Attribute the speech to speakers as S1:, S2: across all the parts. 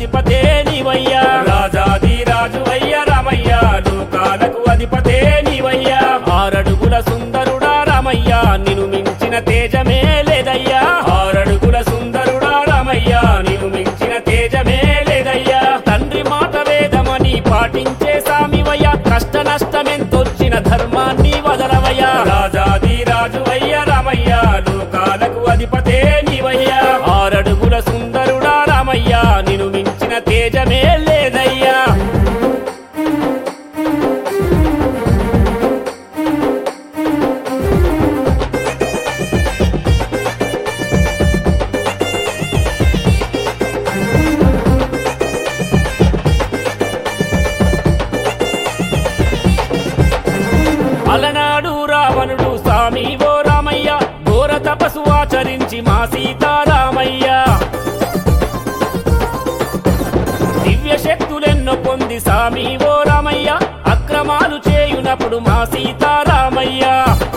S1: అధిపతే నీవయ్యా రాజాది రాజువయ్య రామయ్య లోకాలకు అధిపతే నీవయ్యా ఆరడుగుల సుందరుడా రామయ్య నిన్ను మించిన తేజమే లేదయ్యా ఆరడుగుల సుందరుడా రామయ్య నిన్ను మించిన తేజమే లేదయ్యా తండ్రి మాట వేదమని పాటించే సామివయ్య కష్ట నష్టమెంతొచ్చిన ధర్మాన్ని వదలవయ్యా రాజాది రాజువయ్య రామయ్య లోకాలకు అధిపతే నీవయ్యా ఆరడుగుల సుందరుడా రామయ్య నిన్ను మించిన తేజమే లేదయ్యా అలనాడు రావణుడు స్వామి ఓ రామయ్య ఘోర తపస్సు ఆచరించి మా సీతారామయ్య దివ్య శక్తులెన్నో పొంది స్వామి ఓ రామయ్య అక్రమాలు చేయునప్పుడు మా సీతారామయ్య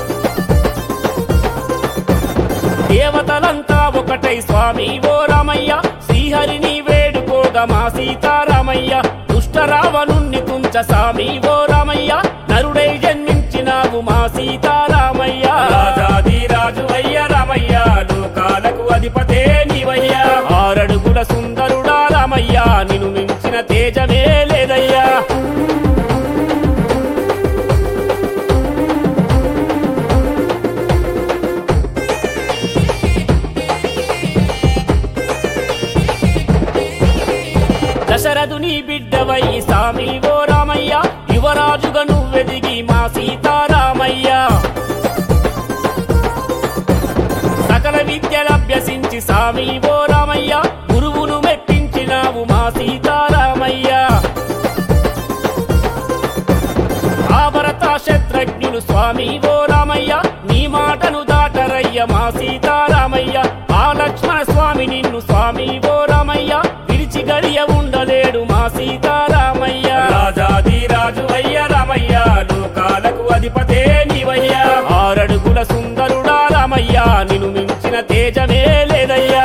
S1: దేవతలంతా ఒకటై స్వామి ఓ రామయ్య శ్రీహరిని వేడుకోగా మా సీతారామయ్య దుష్ట రావణుణ్ణి తుంచ స్వామి ఓ రామయ్య నరుడై జన్మించినావు మా సీతారామయ్య రాజాది రాజువయ్య రామయ్య లోకాలకు అధిపతే నీవయ్యా ఆరడుగుల సుందరుడా రామయ్య నిన్ను మించిన తేజమే లేదయ్యా దశరథుని బిడ్డవై స్వామి ఓ రామయ్య యువరాజుగా నువ్వెదిగి మా సీతారామయ్య సకల విద్యలభ్యసించి స్వామి ఓ రామయ్య గురువును మెప్పించినావు మా సీతారామయ్య ఆ భరత శత్రుఘ్నులు స్వామి ఓ రామయ్య నీ మాటను దాటరయ్య మా సీతారామయ్య ఆ లక్ష్మణ స్వామి నిన్ను స్వామి ఓ రామయ్య విడిచి గడియ ఉండలేడు మా సీతారామయ్య రాజాది రాజువయ్య రామయ్య లోకాలకు అధిపతే నీవయ్యా ఆరడుగుల సుందరుడా రామయ్య నిన్ను మించిన తేజమే లేదయ్యా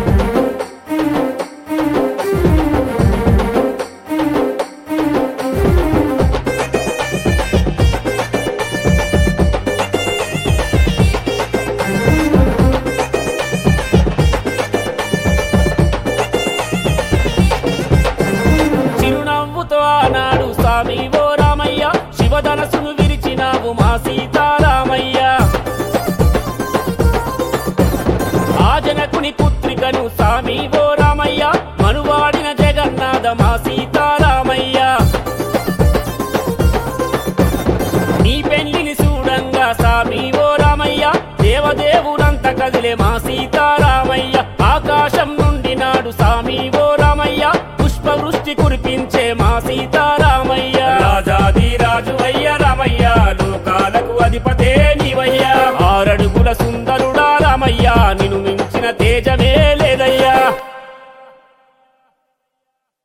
S1: చిరునవ్వుతో ఆనాడు స్వామి ఓ రామయ్య శివధనసును విరిచినావు మా సీతారామయ్య ఆ జనకుని పుత్రికను స్వామి ఓ రామయ్య మనువాడిన జగన్నాథ మా సీతారామయ్య నీ పెళ్లిని చూడంగా స్వామి ఓ రామయ్య దేవదేవులంత కదిలే మా సీతారామయ్య ఆకాశం నుండి నాడు స్వామి ఓ రామయ్య పుష్పవృష్టి కురిపించే మా సీతారామయ్య రాజాది రాజువయ్య రామయ్య లోకాలకు అధిపతే నీవయ్యా ఆరడుగుల సుందరుడా రామయ్య నిన్ను మించిన తేజమే